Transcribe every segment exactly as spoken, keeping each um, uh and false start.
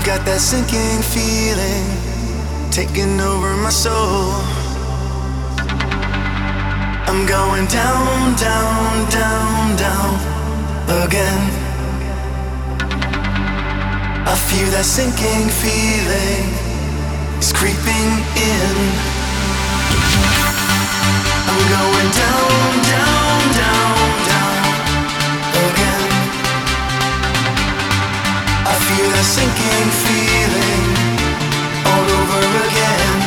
got that sinking feeling taking over my soul. I'm going down, down, down, down again. I feel that sinking feeling, it's creeping in. I'm going down, down, down, down again. I feel that sinking feeling all over again.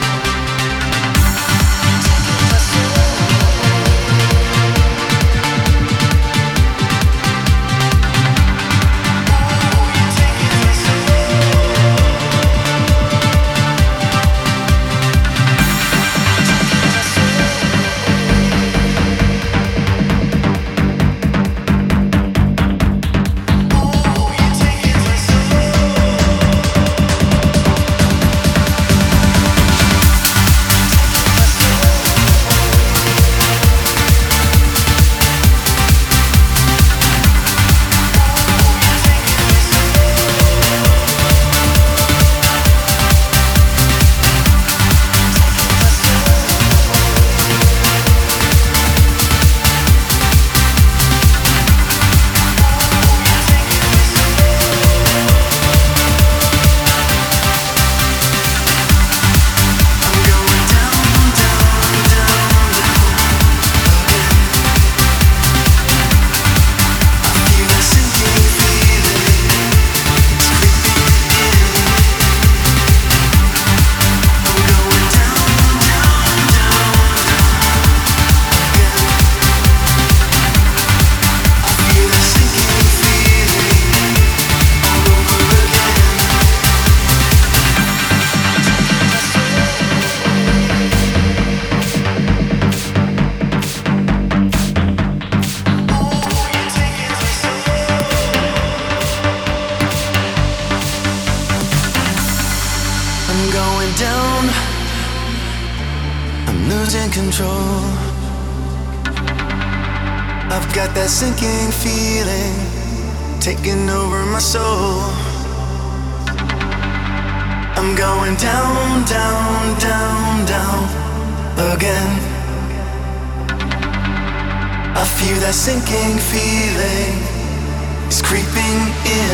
Control. I've got that sinking feeling taking over my soul. I'm going down, down, down, down again. I feel that sinking feeling, it's creeping in.